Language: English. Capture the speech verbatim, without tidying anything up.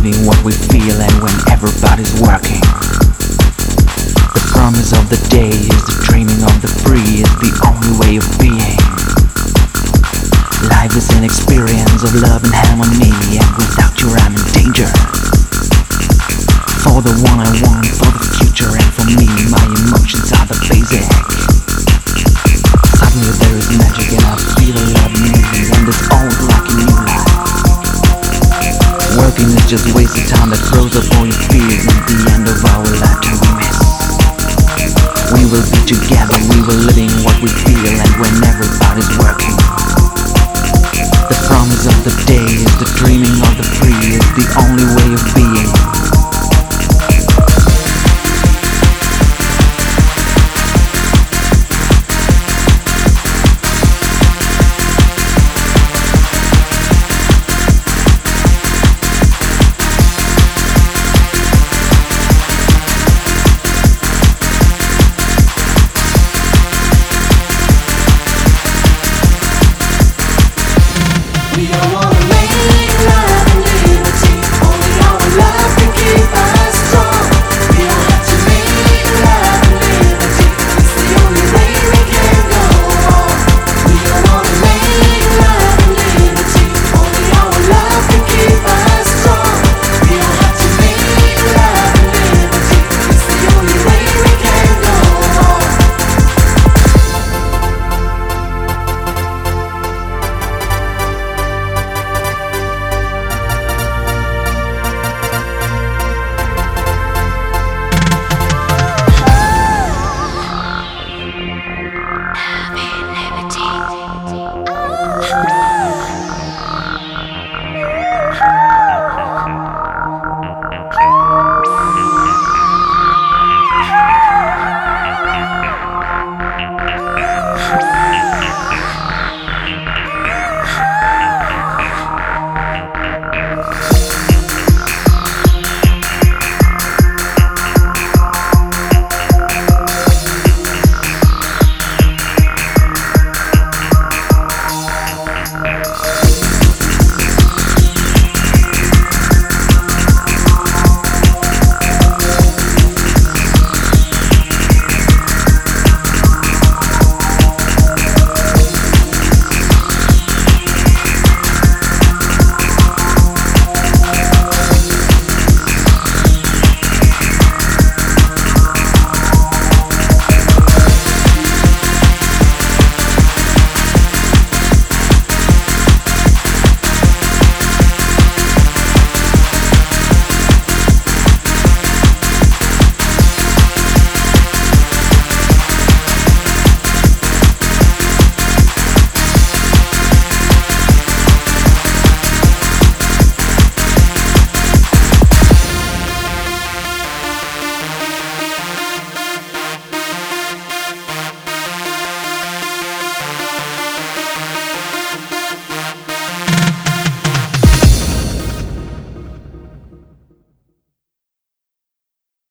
living what we feel and when everybody's working. The promise of the day is the dreaming of the free is the only way of being. Life is an experience of love and harmony, and without you I'm in danger. For the one I want, for the future, and for me, my emotions are the basic. Suddenly there is magic and I feel a love moving, and it's all like a new life. Working is just wasted time that grows up all your fears, and the end of our lifetime we miss. We will be together, we will living what we feel, and when everybody's working. The promise of the day is the dreaming of the free is the only way of being.